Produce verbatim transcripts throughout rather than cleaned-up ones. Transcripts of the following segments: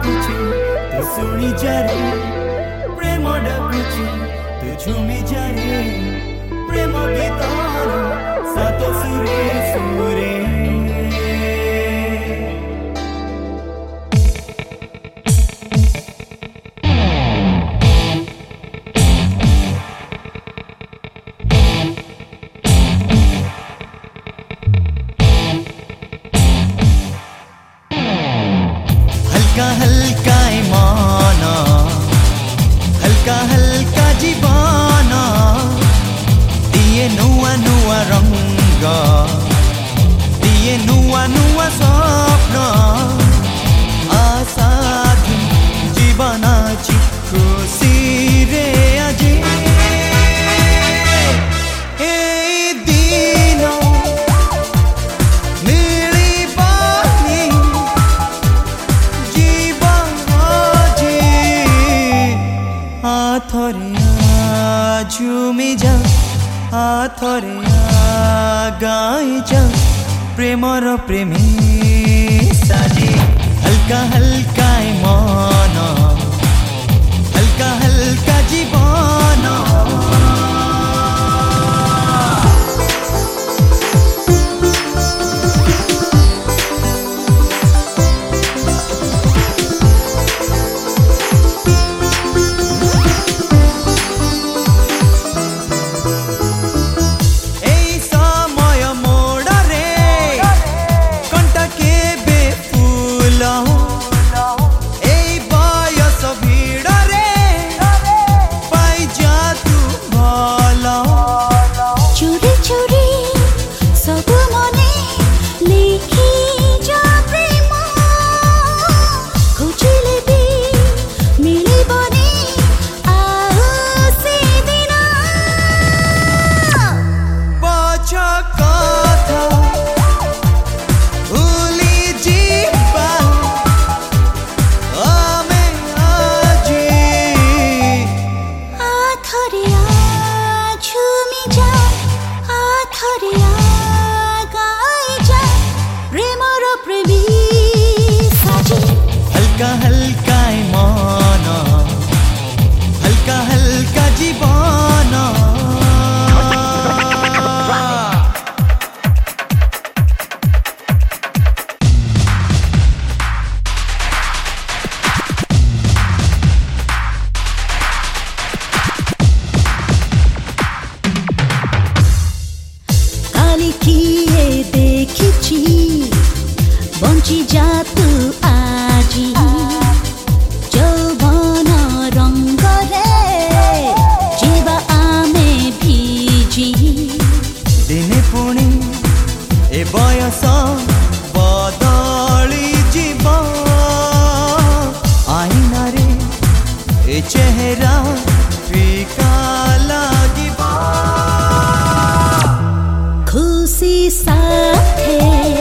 ডাকুছি তু শুনি যারে প্রেম ডাকুছি তু ঝুমি যারে প্রেম গীতর সাত সুরে সুরে हल्का हल्का मन हल्का हल्का जीवन दिए नुआ नुआ रंग दिए नुआ नुआ स्वप्न आशा जीवनाची खुशी रे आज झुमी जा आथरे गाई जा प्रेमर प्रेमी साजी हल्का हल्का मन हल्का हल्का जीवन हल्का हल्का मन हल्का हल्का जीवन काली किए देखिछि बंची जा तू आजी যৌবন রঙ্গরে जीवा आमे ভিজি दिने पुणी ए बयस बदली जीव आईना रे ए चेहरा फीका लागिब खुशी साथे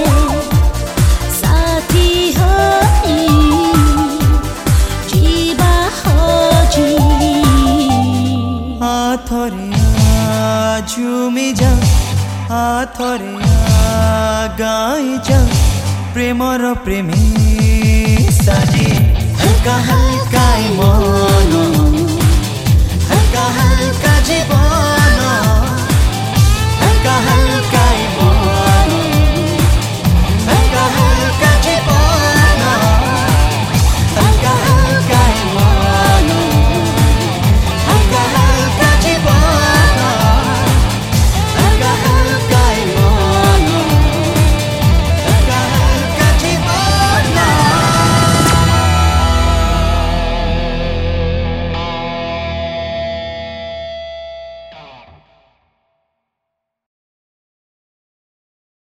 झुमी जा आथरे गाई जा प्रेमर प्रेमी साजी हल्का हल्का मन